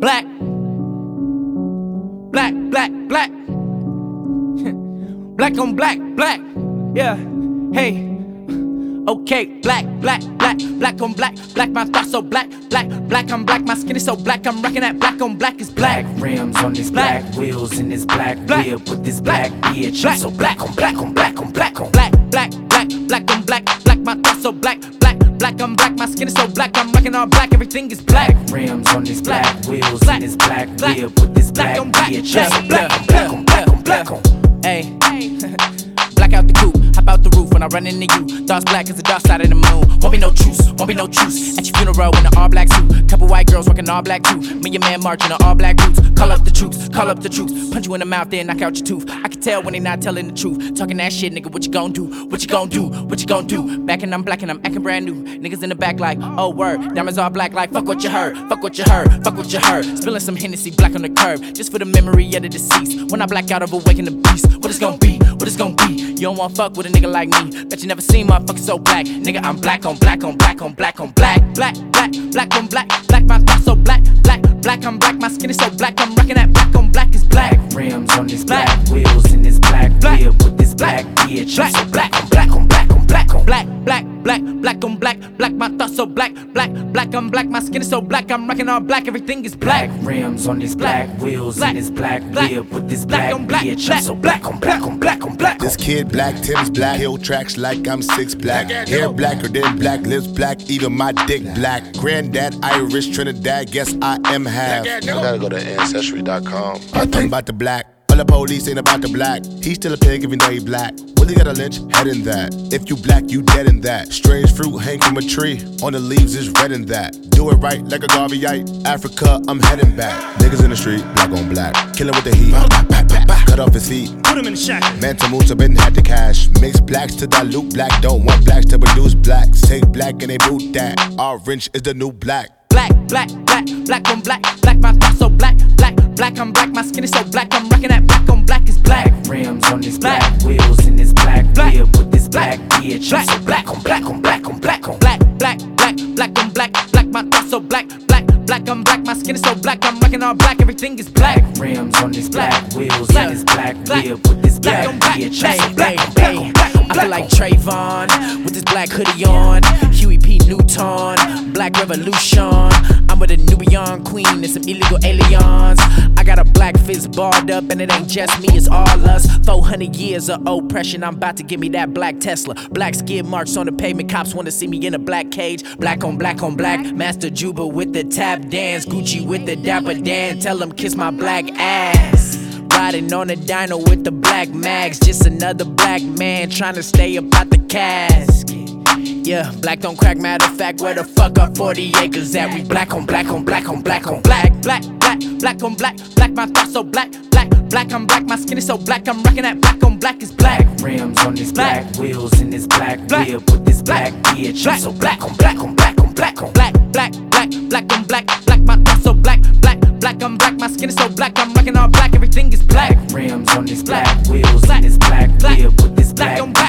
black. Black, black, black. Black on black, black. Yeah, hey. Okay, black, black, black, black on black, black, my thoughts so black, black, black, I'm black, my skin is so black, I'm rocking that black on black is black. Black rims on this black wheels in this black whip with this black bitch. I'm so black on black on black on black on black, black, black, black on black, black, my thoughts so black, black, black, I'm black, my skin is so black, I'm rocking all black, everything is black. Rims on this black wheels in this black whip with this black bitch. I'm so black on black on black on black on. Hey. Black out the coupe, hop out the roof when I run into you. Thoughts black as the dark side of the moon. Won't be no truce, won't be no truce. At your funeral in an all black suit. Couple white girls rocking all black too. Me and your man marching in all black boots. Call up the troops, call up the troops. Punch you in the mouth, then knock out your tooth. I can tell when they not telling the truth. Talking that shit, nigga, what you gon' do? What you gon' do? What you gon' do? Back and I'm black and I'm acting brand new. Niggas in the back like, oh word. Diamonds all black like, fuck what you heard. Fuck what you heard, fuck what you heard. Spilling some Hennessy black on the curb. Just for the memory of the deceased. When I black out of awaken the beast. What it's gon' be? What it's gon' be? You don't want fuck with a nigga like me. Bet you never seen motherfuckers so black. Nigga, I'm black on black on black on black on black. Black, black, black on black. Black, my thoughts so black. Black, black, I'm black. My skin is so black. I'm rocking that black on black is black. Rims on this black wheels in this black whip with this black bitch. I'm so black on black on black on black on black, black, black, black on black. Black, my thoughts so black. Black, black, I'm black. My skin is so black. I'm rocking all black. Everything is black. Rims on this black wheels in this black whip with this black bitch. I'm so black on black on black on black. This kid black, Tim's black, hill tracks like I'm 6 black. Hair blacker than black, lips black, even my dick black. Granddad Irish, Trinidad, guess I am half. I gotta go to Ancestry.com. I'm about the black. All the police ain't about the black. He's still a pig even though he black. Willie got a lynch, head in that. If you black, you dead in that. Strange fruit hang from a tree. On the leaves is red in that. Do it right like a Garveyite. Africa, I'm heading back. Niggas in the street, black on black. Killing with the heat. Cut off his feet. Put him in the shack. Manta Moose up and had the cash. Mix blacks to dilute black. Don't want blacks to produce blacks. Take black and they boot that. Orange is the new black. Black, black, black, black on black. Black, my thoughts so black. Black, black, I'm black. My skin is so black. I'm rocking that black on black is black. Rims on this black wheels in this black whip with this black bitch. I'm so black on black on black on black on black, black, black, black on black. Black, my thoughts so black. Black, black, I'm black. My skin is so black. I'm rocking all black. Everything is black. Rims on this black wheels in this black whip with this black bitch. I'm so black on black on black on black. I feel like Trayvon with this black hoodie on. Huey P. Newton, Black Revolution. I'm with a Nubian queen and some illegal aliens. I got a black fist barred up and it ain't just me, it's all us. 400 years of oppression, I'm about to give me that black Tesla. Black skid marks on the pavement, cops wanna see me in a black cage. Black on black on black, Master Juba with the tap dance. Gucci with the Dapper Dan, tell them kiss my black ass. Riding on a dino with the black mags. Just another black man trying to stay up out the casket. Yeah, black don't crack, matter of fact, where the fuck are 40 acres at? We black on black on black on black on black. Black, black, black on black. Black, my thoughts so black. Black, black, I'm black, my skin is so black. I'm rocking that black on black is black. Rims on this black wheels in this black whip with this black bitch. I'm so black on black on black on black on black. Black, black, black on black. Black, my thoughts so black. Black, black, I'm black, my skin is so black. I'm rocking all black, everything is black. Rims on this black wheels in this black whip with this black